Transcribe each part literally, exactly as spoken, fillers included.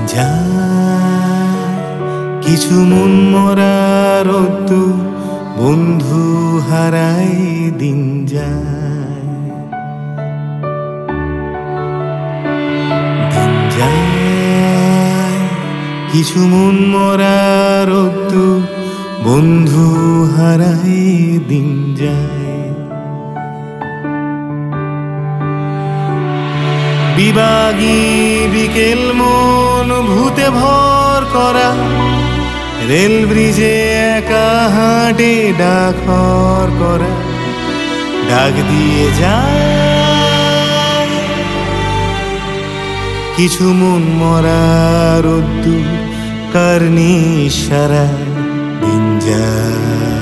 যায় কিছু মন মরা রোদ্দুর, বন্ধু হারায় দিন যায়। দিন যায় কিছু মন মরা রোদ্দুর, বন্ধু হারায় দিন যায়। বিবাগী বিকেল মন ভূতে ভর করা, রেল ব্রিজে একা হাঁটে ডাকর করা, ডাক দিয়ে যায় কিছু মন মরা রোদ্দুর, কার নিশারা দিন যায়।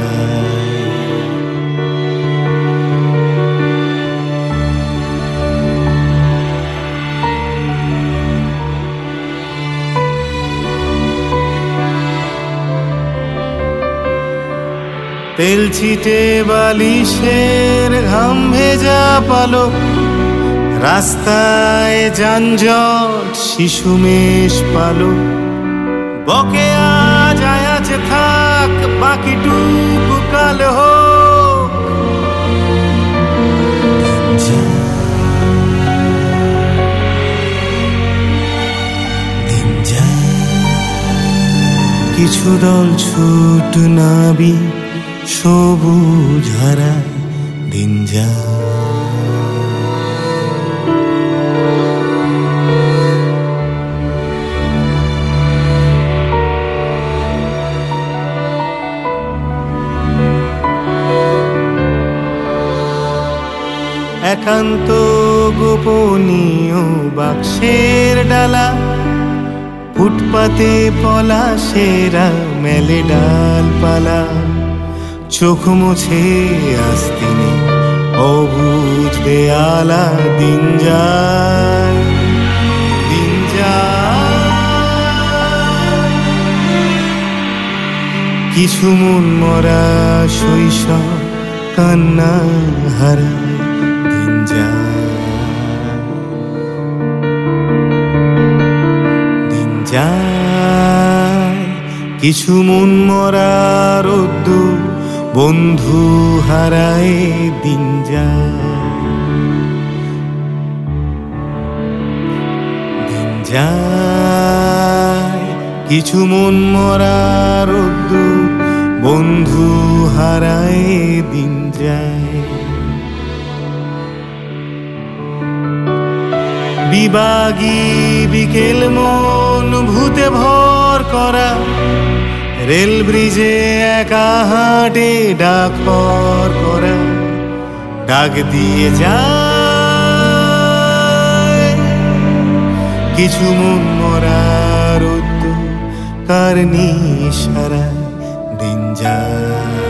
তেল ছিটে বালিশের ঘাম ভেজা পালক, রাস্তায় যানজট শিশু মেষ পালক, বকেয়া যায় আছে থাক বাকিটুকু কাল হোক। দিন যায় কিছু দল ছুট নাবি, সবুজ হারায় দিন যায়। একান্ত গোপনীয় বাক্সের ডালা, ফুটপাতে পলাশেরা মেলে ডালপালা, চোখ মুছে আস্তিনে অবুঝ বেয়ালা। দিন যায় দিন যায় কিছু মন মরা শৈশব, কান্না হারায় দিন যায়। দিন যায় কিছু মন মরা রোদ্দুর, বন্ধু হারায় দিন যায়। দিন যায় কিছু মন মরা রোদ্দুর, বন্ধু হারায় দিন যায়। বিবাগী বিকেল মন ভূতে ভর করা, রেল ব্রিজে একা হাঁটে ডাকর করা, ডাক দিয়ে যায় কিছু মন মরা রোদ্দুর, কার নিশারায় দিন যায়।